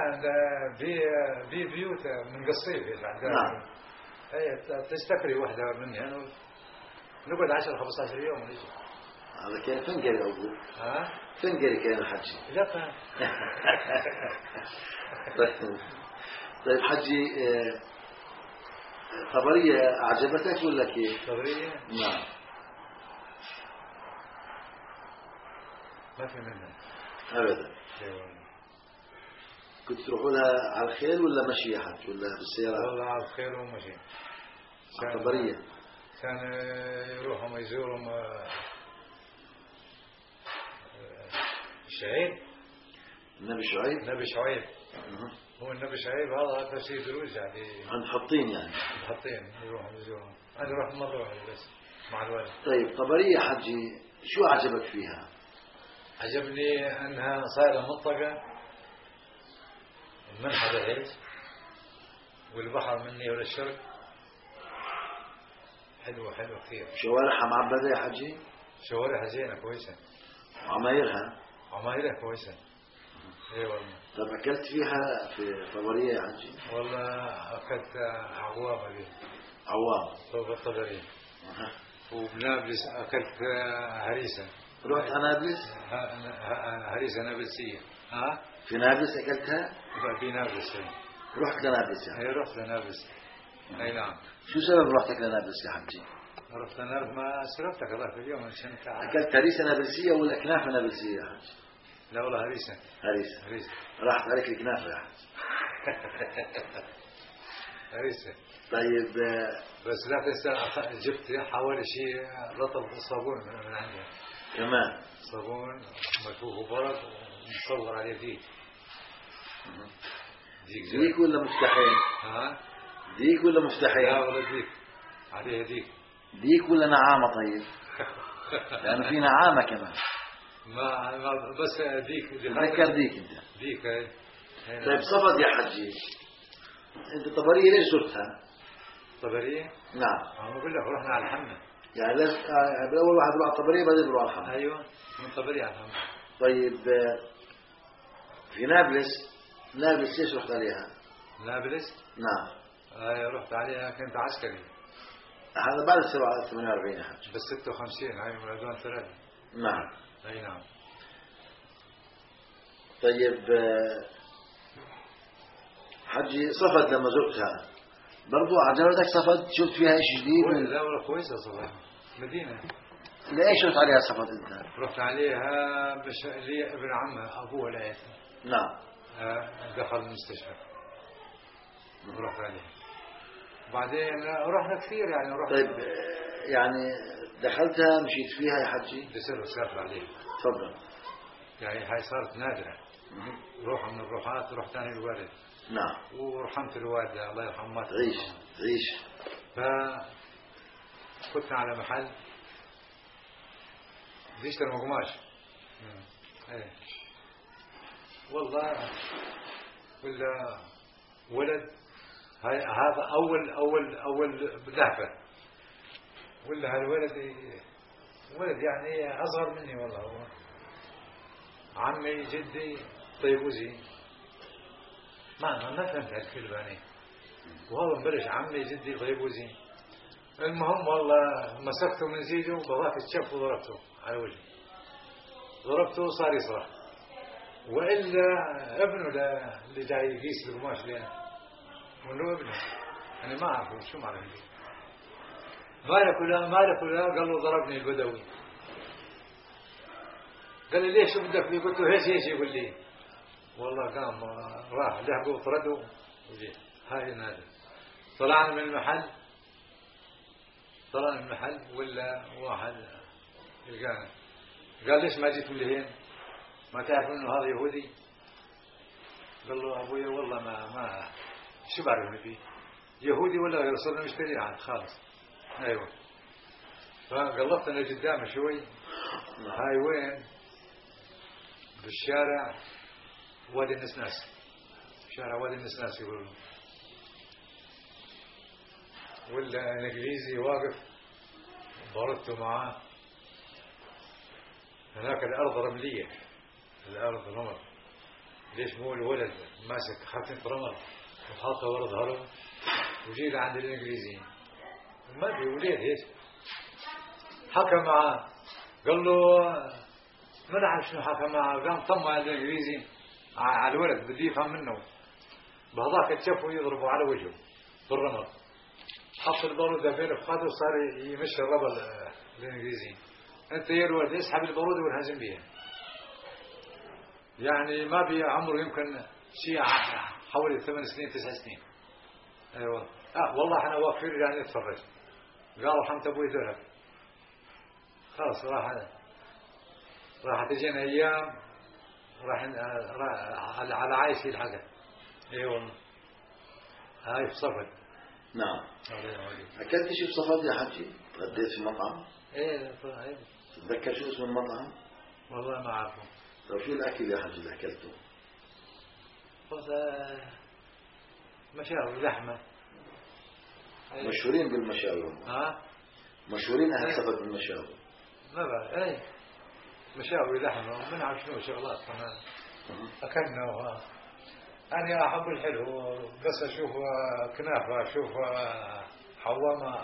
S2: بيوت من قصيف
S1: نعم.
S2: تستكري واحدة مني يعني نقعد 10-15 يوم ونجي.
S1: هذا كان فنقري أبوه. فنقري كان الحجي.
S2: لا فهم.
S1: طيب حجي طبرية أعجبتك ولا كيف؟
S2: طبرية؟
S1: نعم.
S2: ما في منها
S1: أبدا. كنت تروحوا لها على الخيل ولا مشي يا حج ولا بالسيارات؟
S2: والله على الخيل ومشي.
S1: طبرية.
S2: كان يروحوا يزورهم شعيب.
S1: النبي شعيب.
S2: هو النبي شعيب هذا تفسير دروج يعني.
S1: عند حطين يعني.
S2: يروحوا يزورهم. أنا رحت مرة واحدة بس مع الوالد.
S1: طيب طبرية حجي شو عجبك فيها؟
S2: عجبني أنها صايرة منطقة المنحدر هيك والبحر مني وللشرق. حلوة كثير.
S1: شوارعها معبدة يا حجي؟
S2: شوارعها زينة كويسة.
S1: عمايرها
S2: كويسة. ايه والله.
S1: طب أكلت فيها في طبرية يا حجي؟
S2: والله أكلت عوام دي.
S1: عوام.
S2: طبرية. وبنابلس أكلت هريسة.
S1: رحت نابلس؟
S2: هريسة نابلسية.
S1: في نابلس أكلتها؟
S2: في نابلس.
S1: رحت لنابلس يعني؟
S2: ايه رحت لنابلس. اي نعم.
S1: شو سبب رحتك لنابلس يا حجي؟
S2: رحت لنابلس ما سرفتك هذاك اليوم عشان
S1: أكلت هريسة نابلسية ولا كنافة نابلسية يا حجي؟
S2: لا والله هريسة.
S1: راحت عليك الكنافة يا حجي.
S2: هريسة.
S1: طيب
S2: بس لا تنسى جبت حوالي شيء رطب صابون من عندها.
S1: كمان
S2: صابون ملفوف وبرد ومصور عليه ديك.
S1: ديك ولا مفتاحين؟ ديك ولا مفتاحين؟
S2: لا والله ديك عليها
S1: ديك ولا نعامة؟ طيب لأنه في نعامة كمان.
S2: ما بس ديك.
S1: تذكر ديك انت.
S2: ديك
S1: طيب صفد يا حجي انت طبرية ليش زرتها؟
S2: طبرية؟
S1: نعم.
S2: أنا بقول لك رحنا على الحمى.
S1: يعني لازم أول واحد يروح على طبرية بعدين يروح على الحمى.
S2: أيوة من طبرية على الحمى.
S1: طيب في نابلس ليش رحت عليها؟
S2: نابلس؟
S1: نعم.
S2: رحت عليها كنت عسكري.
S1: هذا بعد 48 يا حج.
S2: بس 56 هاي ولدان 3.
S1: نعم.
S2: أي نعم.
S1: طيب حجي صفد لما زرتها برضو عجبتك صفد؟ شفت فيها شيء جديد؟
S2: لا والله كويسة صفد مدينة.
S1: ليش رحت عليها صفد انت؟
S2: رحت عليها لي ابن عمه ابوه لقيت.
S1: نعم.
S2: دخل المستشفى ورحت عليها. بعدين رحنا كثير يعني رحنا.
S1: طيب يعني دخلتها مشيت فيها يا حجي؟
S2: بصير عليها.
S1: تفضل.
S2: يعني هاي صارت نادرة. روح من الروحات رحت ثاني الوالد.
S1: نعم.
S2: ورحمت الوالدة الله يرحمها.
S1: تعيش.
S2: فكنت على محل بيشتري قماش. ايه والله ولا ولد هذا أول لهفة. ولا هالولد ولد يعني أصغر مني والله. هو عمي جدي طيبوزي ما فهمت هالكلمة يعني. وهو مبلش عمي جدي طيبوزي. المهم والله مسكته من زيده وبضاك الشف وضربته على وجهه. ضربته صار يصرخ. وإلا ابنه اللي جاي يقيس القماش ليه منو ابنه أنا ما أعرف شو معنى هذي. ما لك ولا قال له ضربني البدوي. قال لي ليش شو بدك لي؟ قلت له هيش يقول لي. والله قام راح لحقه وطرده وجي. هاي نادر. طلعنا من المحل ولا واحد يلقانا قال ليش ما جيت من هين؟ ما تعرف انه هذا يهودي؟ قال له ابويا والله ما شو بعرف فيه يهودي ولا غير صرنا نشتري عاد خالص. ايوه. فقلبت انا قدامه شوي. هاي وين؟ بالشارع وادي النسناس. شارع وادي النسناس يقولون. ولا الانجليزي واقف ضربته معاه. هناك الارض رمليه. الارض رمل. ليش مو الولد ماسك خاتمة رمل وحاطه ورا ظهره وجي لعند الانجليزي ما ادري وليه ايش حكى معاه. قال له ما نعرف شنو حكى معاه. قام طمع الانجليزي على الولد بده يفهم منه. بهذاك الشفه يضربه على وجهه بالرمل. حط البارود بين فخاته وصار يمشي الرمل الانجليزي. انت يا الولد اسحب البارود وانهزم بيها. يعني ما بي عمره يمكن شيء حوالي 8 سنين 9 سنين. ايوه. والله احنا واقفين يعني نتفرج. قال رحمت ابوي ذهب. خلاص راح تجينا ايام راح على عايش الحاجه. ايوه. هاي في صفد.
S1: نعم. اكلت شيء بصفد يا حجي؟ غديت في مطعم؟
S2: ايه
S1: تتذكر شو اسم المطعم؟
S2: والله ما اعرفه.
S1: طيب شو الأكل يا حجي اللي أكلته؟
S2: بس مشاوي لحمة.
S1: مشهورين بالمشاوي. مشهورين أهل صفد بالمشاوي.
S2: ما بعرف. مشاوي لحمة ومنها شنو شغلات كمان. أكلنا أنا أحب الحلو بس أشوف كنافة أشوف حوامة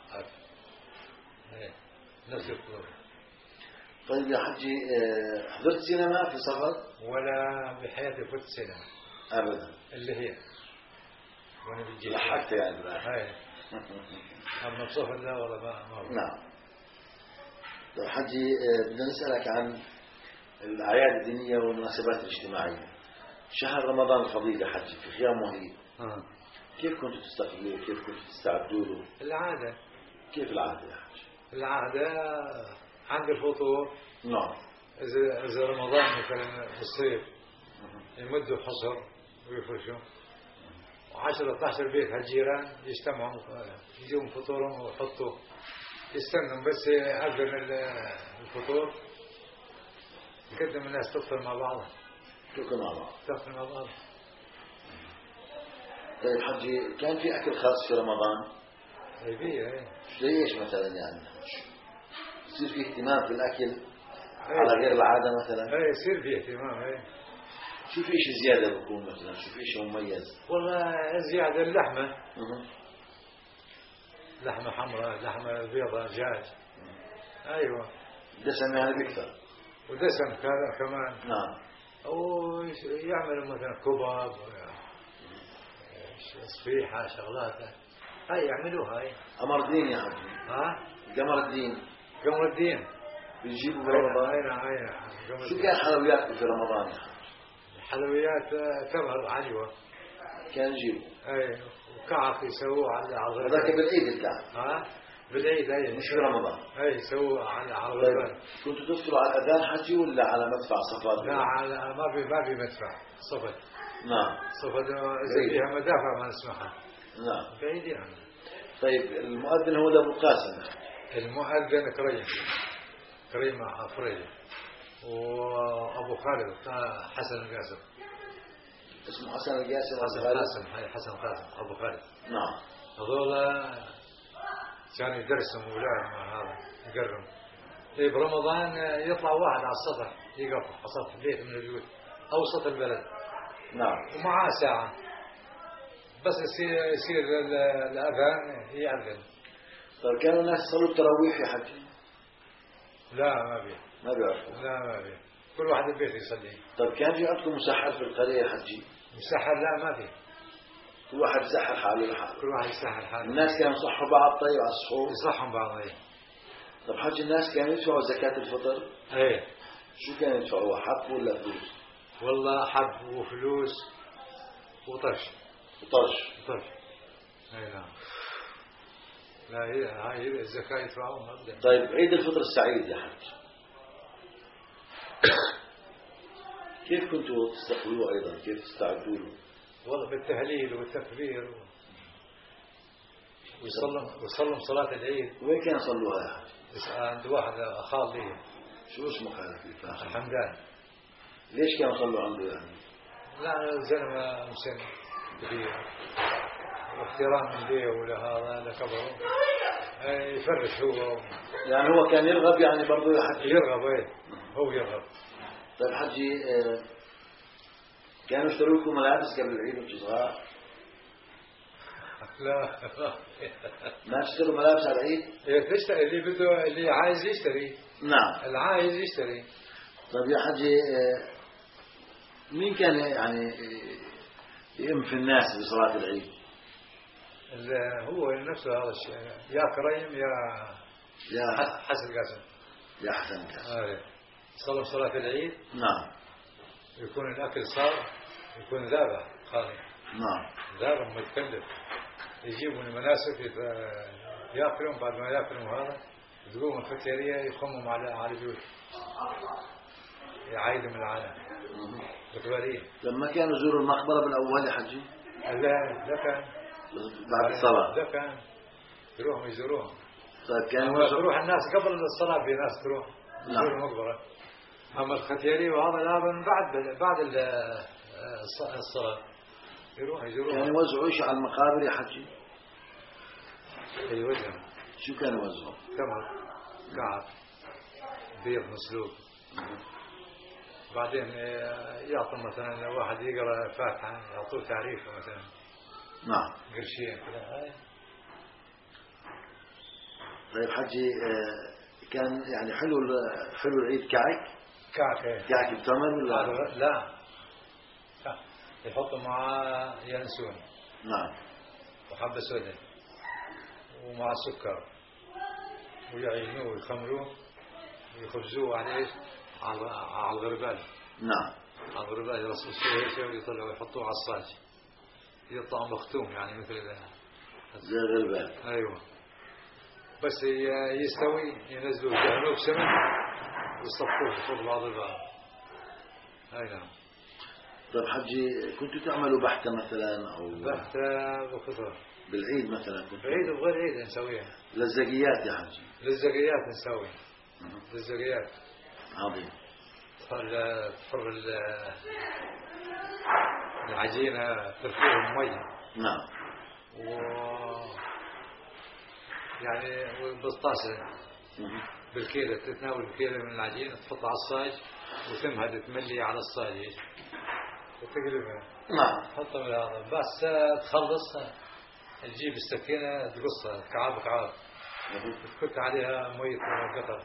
S2: نفس الطول.
S1: طيب يا حجي حضرت سينما في صفد؟
S2: ولا بحياتي فوت سينما
S1: أبدا.
S2: اللي هي وانا بالجيش
S1: لحقت يعني
S2: هاي. أما بصفد لا ولا ما
S1: نعم. طيب حجي بدنا نسألك عن الأعياد الدينية والمناسبات الاجتماعية. شهر رمضان الفضيل يا حجي في خيام وهيب. كيف كنتوا تستقبلوه؟ كيف كنتوا تستعدوا له؟
S2: العادة.
S1: كيف العادة يا حجي؟ العادة
S2: عند الفطور.
S1: نعم.
S2: إذا رمضان مثلا في الصيف يمدوا حصر ويفرشوا 10-12 بيت هالجيران يجتمعوا يجيهم فطورهم ويحطوا يستنوا بس يأذن الفطور يقدم الناس تفطر مع بعضها. تفطر مع بعض.
S1: طيب حجي كان في أكل خاص في رمضان؟
S2: ايه.
S1: ليش مثلا يعني يصير في اهتمام في الأكل على غير العادة مثلا؟
S2: ايه يصير في اهتمام.
S1: شو في شيء زيادة بكون مثلا؟ شو في شيء مميز؟
S2: والله زيادة اللحمة. لحمة حمراء لحمة بيضاء دجاج. ايوه.
S1: دسم يعني بيكثر.
S2: ودسم كمان.
S1: نعم.
S2: ويعملوا مثلا كباب صفيحة شغلات هاي يعملوها هاي.
S1: قمر الدين يا حبيبي. قمر الدين بيجيبوا في رمضان. شو كان حلوياتكم في رمضان يا حبيبي؟
S2: حلويات تمر علوة
S1: كان يجيبوا.
S2: اي وكعك يسووه على
S1: هذاك بالعيد الكعك.
S2: بالعيد أي
S1: مش في رمضان.
S2: أي يسووا على الغربان.
S1: كنتوا تفطروا على الأذان حجي ولا على مدفع صفات؟
S2: لا على ما في مدفع صفد.
S1: نعم.
S2: صفد إذا فيها مدافع ما نسمعها.
S1: نعم.
S2: بعيد يعني.
S1: طيب المؤذن هو أبو القاسم.
S2: المؤذن كريم فريدي، وأبو خالد حسن القاسم.
S1: اسمه حسن القاسم.
S2: حسن قاسم أبو خالد.
S1: نعم.
S2: هذول كانوا يدرسوا أولاد مع هذا يقرم. طيب برمضان يطلع واحد على السطح يقف على سطح بيت من البيوت أوسط البلد.
S1: نعم.
S2: ومعاه ساعة بس يصير الأذان يأذن.
S1: طيب كانوا الناس يصلوا التراويح يا حجي؟
S2: لا ما
S1: بيعرفوا.
S2: لا ما في، كل واحد البيت يصلي.
S1: طيب كان في عندكم مسحر في القرية يا حجي؟
S2: مسحر لا ما في،
S1: كل واحد يسحر حاله لحاله.
S2: كل واحد يسحر حاله.
S1: الناس كانوا يصحوا بعض طيب على السحور؟
S2: يصحهم بعض. ايه.
S1: طب حجي الناس كانوا يدفعوا زكاة الفطر؟
S2: ايه.
S1: شو كانوا يدفعوها، حب ولا فلوس؟
S2: والله حب وفلوس وطرش.
S1: وطرش.
S2: اي نعم. لا هي الزكاة يدفعوها أبدا.
S1: طيب عيد الفطر السعيد يا حج كيف كنتوا تستقبلوه أيضا؟ كيف تستعدوا له؟
S2: والله بالتهليل والتكبير ويصلوا صلاة العيد.
S1: وين كانوا يصلوها يا حج؟
S2: عند واحد خال لي.
S1: شو اسمه خالك؟
S2: الحمدان.
S1: ليش كانوا يصلوا عنده يعني؟
S2: لا زلمة مسن كبير واحترام ليه ولا هذا لكبره يفرش هو.
S1: يعني هو كان يرغب يعني برضه يا حج؟
S2: يرغب. ايه هو يرغب.
S1: طيب حجي كانوا يشتروا لكم ملابس قبل العيد وانتم صغار؟
S2: لا
S1: ما تشتروا ملابس على العيد؟
S2: تشتري اللي بده، اللي عايز يشتري.
S1: نعم.
S2: اللي عايز يشتري.
S1: طيب يا حجي مين كان يعني يئم في الناس بصلاة العيد؟
S2: هو نفسه هذا الشيء، يا كريم يا حسن قاسم.
S1: يا حسن قاسم.
S2: صلوا صلاة العيد.
S1: نعم.
S2: يكون الأكل صار، يكون ذابح خالي.
S1: نعم.
S2: ذابح متكلف. يجيبوا المناسك ياكلون، بعد ما ياكلون هذا تقوم الفتيرية يخمهم على البيوت يعايدوا من العالم بكبارية.
S1: لما كانوا يزوروا المقبرة بالأول يا حجي؟
S2: لا كان
S1: بعد الصلاة.
S2: لا كان يروحوا يزوروهم.
S1: طيب كان
S2: تروح الناس قبل الصلاة، في ناس تروح تزور المقبرة. أما الختياري وهذا لا من بعد الصلاة يروح يزوروهم.
S1: يعني يوزعوا شيء على المقابر يا حجي؟
S2: يوزعوا.
S1: شو كانوا يوزعوا؟
S2: تمر، كعب، بيض مسلوق. بعدين يعطوا مثلا واحد يقرأ فاتحة يعطوه تعريفه مثلا.
S1: نعم.
S2: قرشين كذا.
S1: طيب حجي كان يعني حلو العيد كعك؟ كعك بتمر ولا؟
S2: لا يحطوا معاه ينسون.
S1: نعم.
S2: وحبة سوداء ومع سكر ويعينوه ويخمروه ويخبزوه على ايش؟ على الغربال.
S1: نعم.
S2: على الغربال يرصوا شوية ويطلعوا يحطوه على الصاج يطلع مختوم يعني مثل
S1: زي الغربال.
S2: ايوه. بس يستوي ينزلوا يدهنوه بسمن ويصفوه فوق بعض البعض. اي نعم.
S1: طيب حجي كنتوا تعملوا بحثة مثلا او
S2: بحثة وفطر
S1: بالعيد مثلا؟ كنت
S2: بعيد وغير عيد نسويها.
S1: للزقيات يا حجي؟
S2: للزقيات نسوي. للزقيات.
S1: عظيم.
S2: تحر العجينة ترفيها بمية.
S1: نعم.
S2: يعني بالطاسة بالكيلة تتناول الكيلة من العجينة تحطها على الصاج وتمهد تملي على الصاج وتقلبها.
S1: نعم.
S2: تحطها من هذا بس تخلص تجيب السكينة تقصها كعاب تكت عليها مية قطر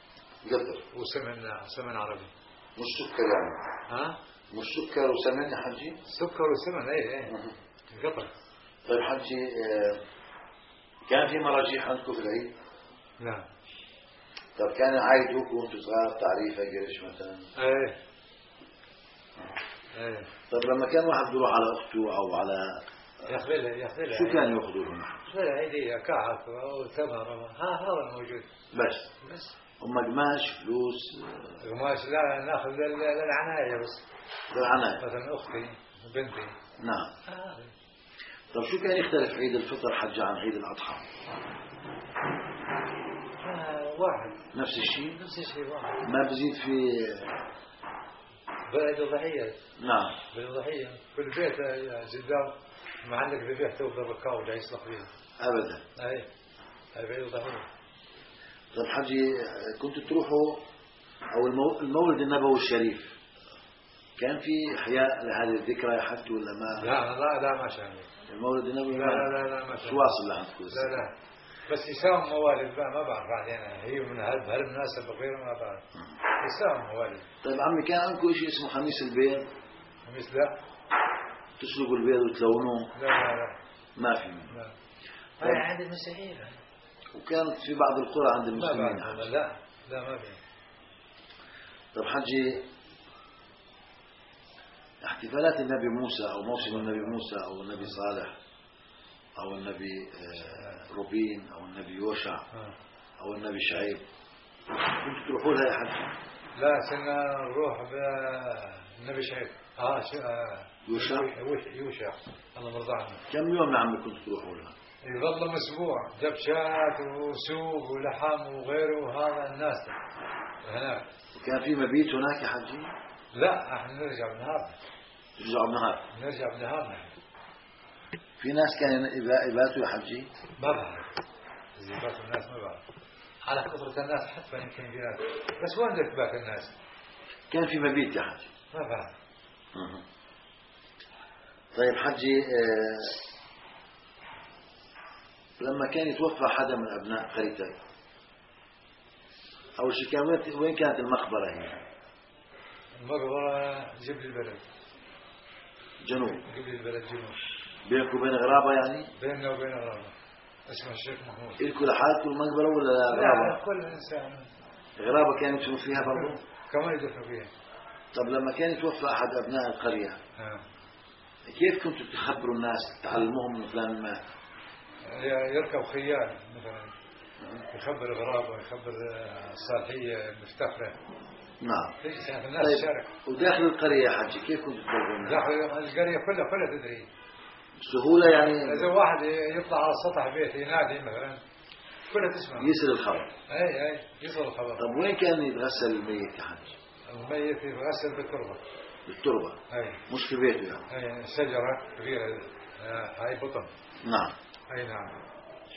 S2: وسمن عربي.
S1: مش سكر يعني؟
S2: ها؟
S1: مش سكر وسمن يا حجي؟
S2: سكر وسمن ايه قطر.
S1: طيب حجي كان في مراجيح عندكم في العيد؟
S2: نعم.
S1: طب كان يعايدوك وانتم صغار تعريفة قرش مثلا؟
S2: ايه.
S1: طب لما كان واحد بيروح على اخته او على
S2: ياخذلها
S1: شو كانوا ياخذوا لهم؟
S2: ياخذلها هدية كعك أو تمر هذا الموجود
S1: بس أما قماش فلوس؟
S2: قماش لا، ناخذ للعناية بس.
S1: للعناية
S2: مثلا أختي بنتي.
S1: نعم. طب شو كان يختلف عيد الفطر حج عن عيد الأضحى؟
S2: واحد.
S1: نفس الشيء
S2: واحد.
S1: ما بزيد في
S2: بعيد الضحية.
S1: نعم.
S2: بعيد الضحية كل بيت جدام ما عندك ذبيحة توضى بكاو ولا يسلق فيها
S1: أبدا.
S2: أي بعيد الضحية.
S1: طب حجي كنتوا تروحوا أو المولد النبوي الشريف كان في إحياء لهذه الذكرى حتى ولا ما؟
S2: لا ما شاء الله.
S1: المولد النبوي
S2: لا ما شاء الله.
S1: شو واصل لعندكم؟
S2: لا بس يساوم موالد ما بعرف بعدين هي من هالمناسبة غير ما بعرف يساوم موالد.
S1: طيب عمي كان عندكم شيء اسمه خميس البيض؟
S2: خميس لا.
S1: تسلقوا البيض وتلونوه؟
S2: لا
S1: ما في.
S2: لا. هاي عند المسيحيين.
S1: وكانت في بعض القرى عند المسلمين.
S2: لا ما في.
S1: طب حجي احتفالات النبي موسى أو موسم النبي موسى أو النبي صالح أو النبي روبين أو النبي يوشع أو النبي شعيب كنتوا تروحوا لها يا حج؟
S2: لا سنة نروح بالنبي شعيب. يوشع الله مرضى عنه.
S1: كم يوم يا عمي كنتوا تروحوا لها؟
S2: يظل أسبوع دبشات وسوق ولحم وغيره وهذا الناس هناك.
S1: وكان في مبيت هناك يا حجي؟
S2: لا احنا نرجع بنهار.
S1: ترجعوا بنهار؟
S2: نرجع بنهار نحن.
S1: في ناس كانوا يباتوا يا حجي؟
S2: ما بعرف إذا يباتوا الناس ما بعرف على كثرة الناس حتى يمكن بيات بس وين بدك تبات الناس؟
S1: كان في مبيت يا حجي؟
S2: ما بعرف.
S1: طيب حجي لما كان يتوفى حدا من أبناء قريتك أول شيء كان وين كانت المقبرة هي؟
S2: المقبرة جبل البلد
S1: جنوب.
S2: جبل البلد جنوب.
S1: بينك وبين غرابة يعني؟
S2: بيننا وبين غرابة. اسمه الشيخ محمود.
S1: إلكوا لحالكم المقبرة ولا غرابة؟
S2: لا كل إنسان.
S1: غرابة كانوا يدفنوا فيها برضو؟
S2: كمان يدفنوا فيها.
S1: طب لما كان يتوفى أحد أبناء القرية كيف كنتوا تخبروا الناس تعلموهم من فلان ما؟
S2: يركب خيال مثلا يخبر غرابة يخبر الصالحية المفتخرة.
S1: نعم.
S2: الناس
S1: طيب
S2: تشارك.
S1: وداخل القرية يا حجي كيف كنتوا تبلغوا الناس؟
S2: داخل القرية كلها تدري.
S1: بسهولة يعني؟
S2: إذا واحد يطلع على سطح بيت ينادي مثلا كلها تسمع.
S1: يصل الخبر.
S2: أي يصل الخبر.
S1: طب وين كان يتغسل الميت يا حجي؟
S2: الميت يتغسل بالتربة.
S1: بالتربة؟
S2: أي.
S1: مش في بيته يعني؟
S2: أي شجرة كبيرة هاي بطن.
S1: نعم.
S2: أي نعم.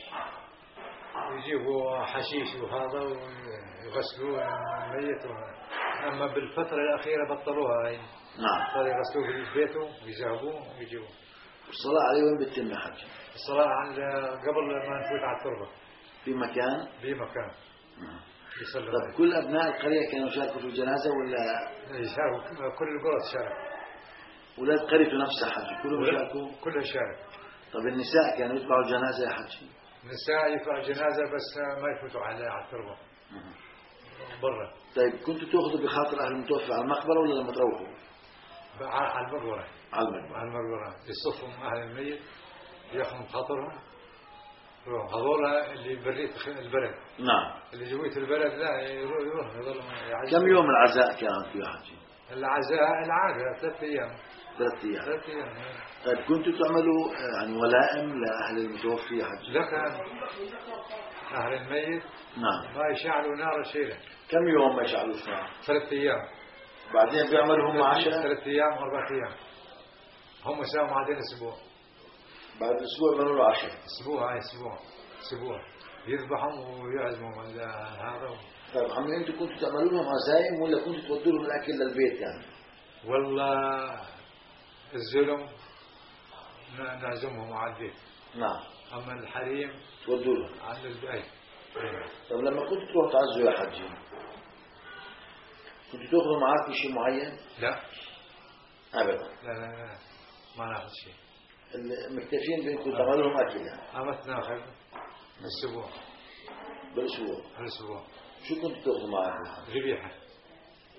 S2: يجيبوا حشيش وهذا ويغسلوا الميت أما بالفترة الأخيرة بطلوها هاي.
S1: نعم.
S2: صار يغسلوه في بيته ويذهبوه ويجيبوه.
S1: الصلاة عليه وين بتتم يا حجي؟
S2: الصلاة عند قبل ما نفوت على التربة.
S1: في مكان؟
S2: في مكان.
S1: طب كل أبناء القرية كانوا يشاركوا في الجنازة ولا؟
S2: يشاركوا كل القرى تشارك.
S1: ولاد قريته نفسها حجي كلهم يشاركوا؟
S2: كلهم يشارك.
S1: طب النساء كانوا يتبعوا الجنازة يا حجي؟
S2: النساء يطلعوا الجنازة بس ما يفوتوا على التربة. برا.
S1: طيب كنتوا تأخذوا بخاطر أهل المتوفى على المقبرة ولا لما تروحوا؟
S2: على المقبرة.
S1: على المقبرة.
S2: على المقبرة يصفهم أهل الميت ياخذوا خاطرهم. هذول اللي بريت البلد.
S1: نعم.
S2: اللي جويت البلد لا يروح يظلوا.
S1: كم يوم العزاء كان في حجي؟
S2: العزاء العادة 3 أيام.
S1: 3 أيام.
S2: 3 أيام.
S1: طيب كنتوا تعملوا يعني ولائم لأهل المتوفي يا حجي؟
S2: لا كان أهل الميت.
S1: نعم.
S2: ما يشعلوا نار شيلة.
S1: كم يوم ما يشعلوا نار؟
S2: 3 أيام.
S1: بعدين بيعملوا هم عشاء؟
S2: 3 أيام 4 أيام. هم ساووا بعدين أسبوع.
S1: بعد أسبوع بيعملوا له عشاء.
S2: أسبوع يذبحهم ويعزمهم على هذا.
S1: طيب عمي أنتوا كنتوا تعملوا لهم عزايم ولا كنتوا تودوا لهم الأكل للبيت يعني؟
S2: والله الزلم نعزمهم على البيت.
S1: نعم.
S2: أما الحريم
S1: تودوا لهم
S2: على البيت.
S1: طيب لما كنتوا تروحوا تعزوا يا حجي كنتوا تأخذوا معاكم شيء معين؟
S2: لا
S1: أبدا.
S2: لا ما ناخذ شيء.
S1: مكتفين بأنكم تعملوا لهم أكل يعني؟
S2: أما ناخذ بالأسبوع.
S1: بالأسبوع. شو كنتوا تأخذوا معاكم؟
S2: ذبيحة.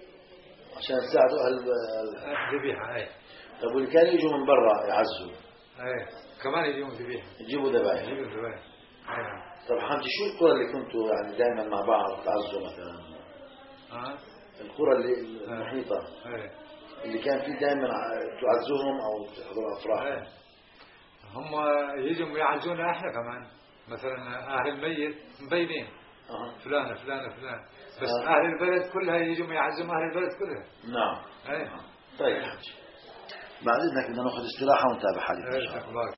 S1: عشان تساعدوا أهل
S2: ذبيحة أي.
S1: طب واللي كانوا يجوا من برا يعزوا
S2: ايه كمان يجيبوا ذبيحة.
S1: يجيبوا ذبائح.
S2: يجيبوا ذبائح.
S1: طب حمدي شو القرى اللي كنتوا يعني دائما مع بعض تعزوا مثلا؟ القرى اللي المحيطة اللي كان في دائما تعزوهم او تحضروا افراح.
S2: هم يجوا يعزونا احنا كمان، مثلا اهل الميت مبينين فلان فلان فلان، بس اهل البلد كلها يجوا يعزون اهل البلد كلها.
S1: نعم. طيب بعد اذنك بدنا ناخذ استراحة ونتابع حديث ان شاء الله.